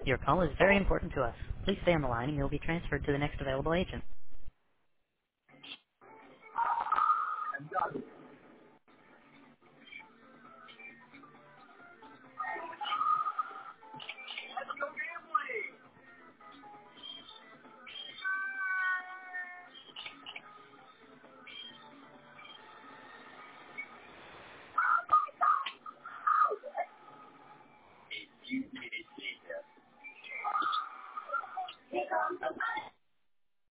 Your call is very important to us. Please stay on the line and you'll be transferred to the next available agent.